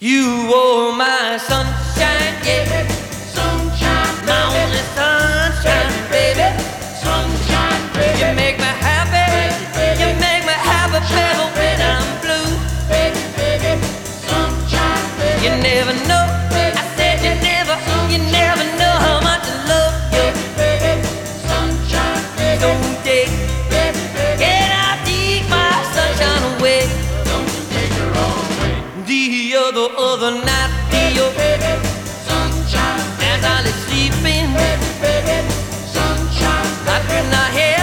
You were my sunshine, yeah. Sunshine, My only sunshine, baby. sunshine, baby, You make me happy. You make me happy, baby, when I'm blue. baby, baby, sunshine, baby, You never know. I said you never know how much I love you. baby, sunshine, baby, Don't take, baby, baby, get out, take my sunshine away. don't you take the wrong way. The other night, Baby, sunshine, as I lay sleeping, baby, baby, sunshine, I could not help